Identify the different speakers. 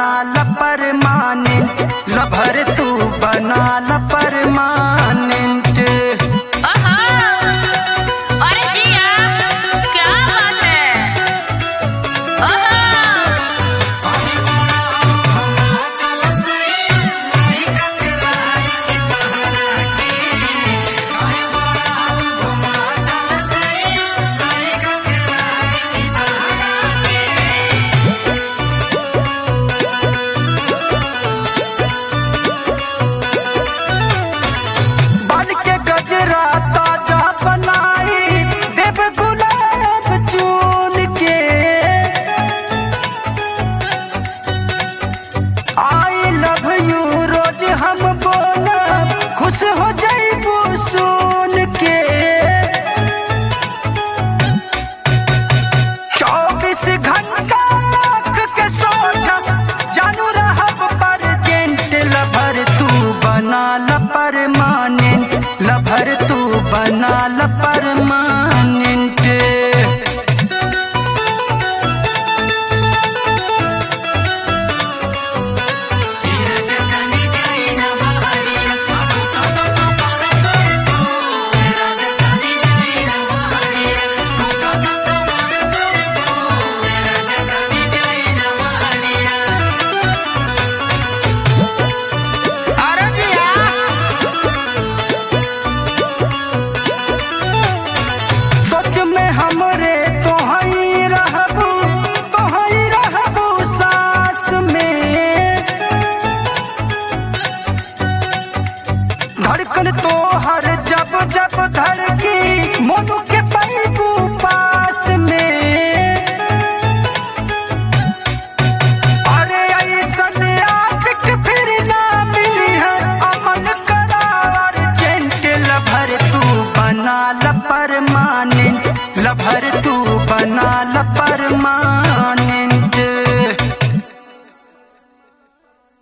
Speaker 1: बना ल permanent, lover तू बना ल परमानेंट।
Speaker 2: अरे जिया क्या बात है। खुश हो जाइबू सुन के 24 घंटा आँख के सोझा जानू रहब परजेंट, लभर तू बना ल परमानेंट, लभर तू बना ल परमानेंट। हमरे तोहई रहबू सास में, धड़कन तोहर जब जब धड़की मोनू